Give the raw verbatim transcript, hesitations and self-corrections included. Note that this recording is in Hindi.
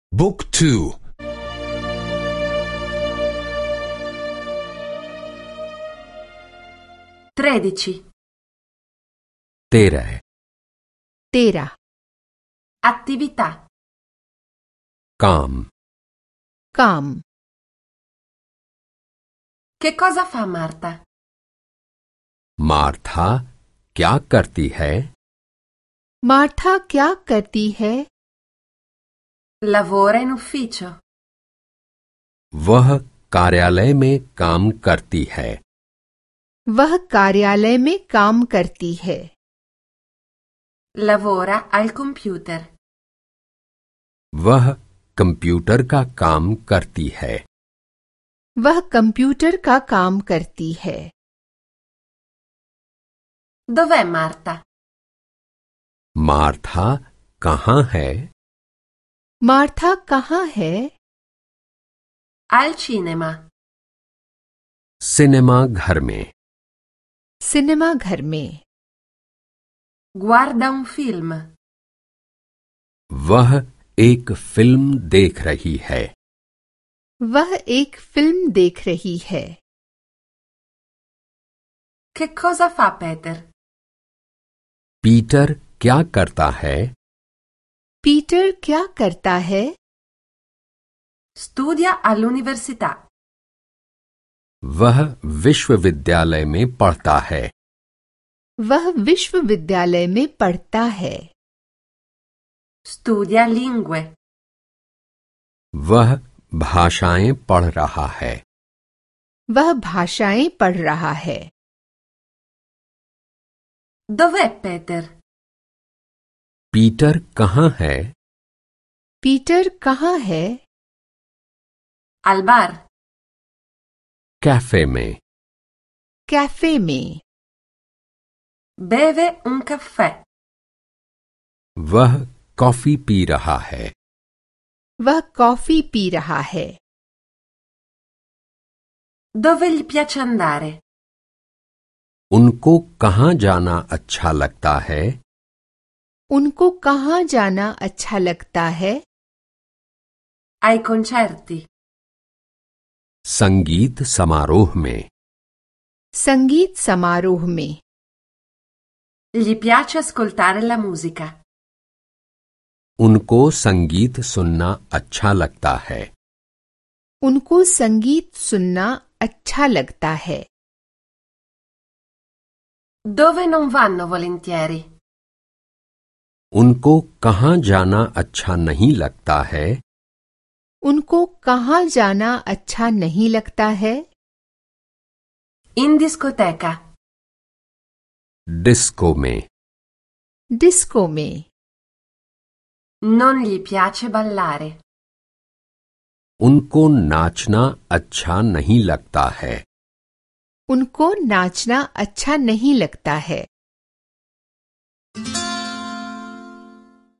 บุ๊กทู tredici तेरह तेरह attività काम काम che cosa fa Marta? Martha क्या करती है? मार्था क्या करती है? Lavora in ufficio. वह कार्यालय में काम करती है। वह कार्यालय में काम करती है। Lavora al computer. वह कंप्यूटर का काम करती है। वह कंप्यूटर का काम करती है। Dov'è Marta? मार्था कहाँ है? मार्था कहाँ है? Al cinema. सिनेमा घर में। सिनेमा घर में। Guarda un film. वह एक फिल्म देख रही है। वह एक फिल्म देख रही है। Che cosa fa Peter? Peter क्या करता है? पीटर क्या करता है? Studia all'università. वह विश्वविद्यालय में पढ़ता है। वह विश्वविद्यालय में पढ़ता है। Studia lingue. वह भाषाएं पढ़ रहा है। वह भाषाएं पढ़ रहा है। Dov'è Peter? पीटर कहाँ है? पीटर कहाँ है? Al bar. कैफे में। कैफे में। Beve un caffè. वह कॉफी पी रहा है। वह कॉफी पी रहा है। Dove gli piace andare? उनको कहाँ जाना अच्छा लगता है? उनको कहाँ जाना अच्छा लगता है? Ai concerti. संगीत समारोह में। संगीत समारोह में। Gli piace ascoltare la musica. उनको संगीत सुनना अच्छा लगता है। उनको संगीत सुनना अच्छा लगता है। Dove non vanno volentieri? उनको कहाँ जाना अच्छा नहीं लगता है? उनको कहाँ जाना अच्छा नहीं लगता है? In discoteca. डिस्को में। डिस्को में। Non gli piace ballare. उनको नाचना अच्छा नहीं लगता है। उनको नाचना अच्छा नहीं लगता है।